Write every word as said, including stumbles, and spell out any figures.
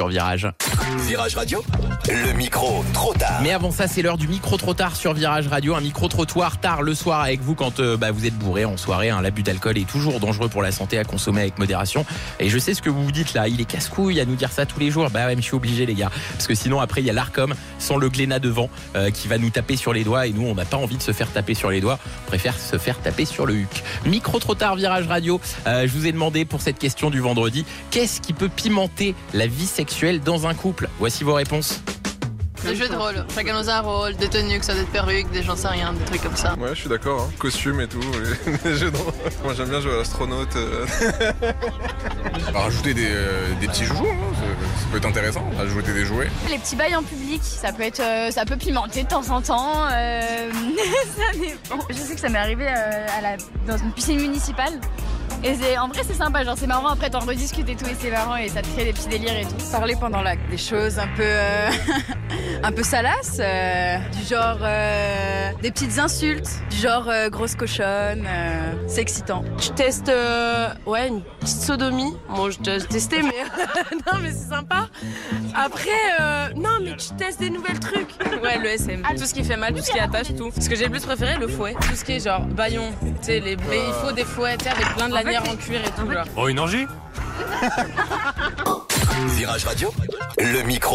sur Virage. Virage Radio, le micro trop tard. Mais avant ça, c'est l'heure du micro trop tard sur Virage Radio. Un micro trottoir tard le soir avec vous quand euh, bah, vous êtes bourré en soirée. Hein. L'abus d'alcool est toujours dangereux pour la santé, à consommer avec modération. Et je sais ce que vous vous dites là, il est casse-couille à nous dire ça tous les jours. Bah ouais, mais je suis obligé les gars. Parce que sinon après il y a l'Arcom sans le Glénat devant euh, qui va nous taper sur les doigts. Et nous on n'a pas envie de se faire taper sur les doigts. On préfère se faire taper sur le huc. Micro trop tard Virage Radio. Euh, je vous ai demandé pour cette question du vendredi, qu'est-ce qui peut pimenter la vie sexuelle dans un couple? Voici vos réponses. Des jeux de rôle, chacun dans un rôle, des tenues, que ça doit être perruques, des j'en sais rien, des trucs comme ça. Ouais, je suis d'accord, hein. Costume et tout, et des jeux de rôle. Moi j'aime bien jouer à l'astronaute. Euh... Rajouter des, euh, des petits jouets, hein. ça, ça peut être intéressant, rajouter des jouets. Les petits bails en public, ça peut être, euh, ça peut pimenter de temps en temps. Euh... ça dépend. Je sais que ça m'est arrivé euh, à la... dans une piscine municipale. Et c'est, en vrai c'est sympa, genre c'est marrant, après t'en rediscutes et tout et c'est marrant et ça te crée des petits délires et tout. Parler pendant l'acte, des choses un peu euh, un peu salaces, euh, du genre euh, des petites insultes, du genre euh, grosse cochonne, euh, c'est excitant. Je teste euh, ouais, une petite sodomie, bon je t'ai testé mais non mais c'est sympa. Après euh, non mais tu testes des nouvelles trucs. Ouais, le S M, tout ce qui fait mal, tout ce qui attache, tout. Ce que j'ai le plus préféré, le fouet, tout ce qui est genre baillon, tu sais les mais il faut des fouets avec plein de lanières en cuir et tout. Genre. Oh, une orgie. Virage Radio, le micro